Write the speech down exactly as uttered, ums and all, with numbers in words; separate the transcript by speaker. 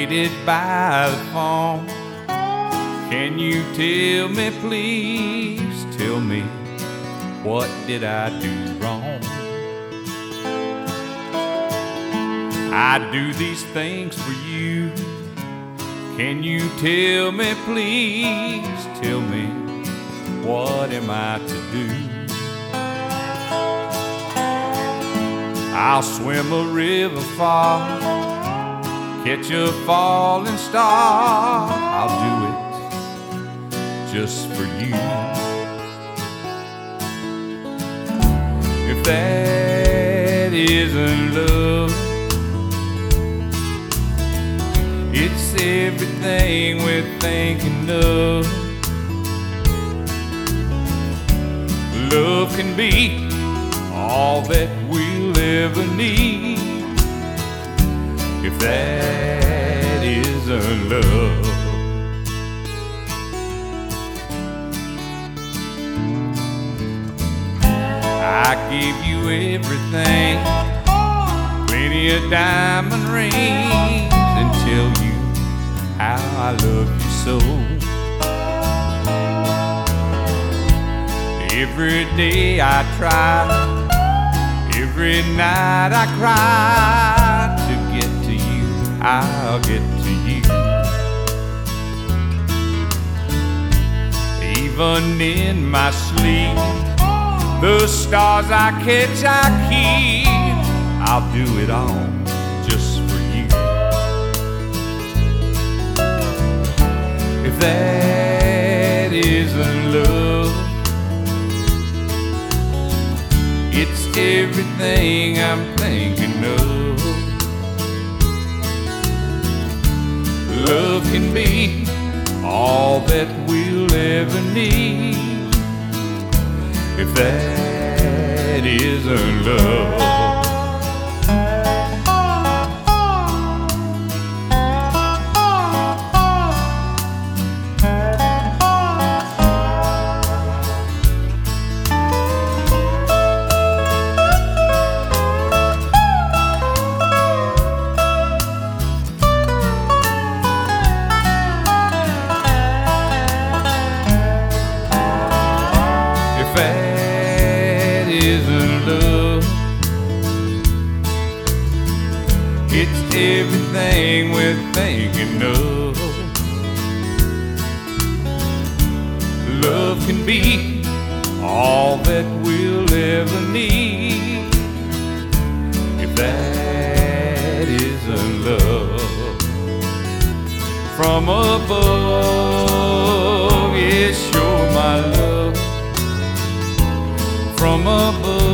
Speaker 1: waited by the phone. Can you tell me, please tell me, what did I do wrong? I do these things for you. Can you tell me, please tell me, what am I to do? I'll swim a river far, catch a falling star. I'll do it just for you. If that isn't love, it's everything we're thinking of. Love can be all that we'll ever need. If that isn't love, I gave you everything, plenty of diamond rings, and tell you how I love you so. Every day I try, every night I cry, to get to you, I'll get to you. Even in my sleep, the stars I catch I keep. I'll do it all just for you. If that isn't love, it's everything I'm thinking of. Love can be all that we'll ever need. If that isn't love, if that isn't love, it's everything we're thinking of. Love can be all that we'll ever need. If that isn't love, from above, yes, you're my love. From above,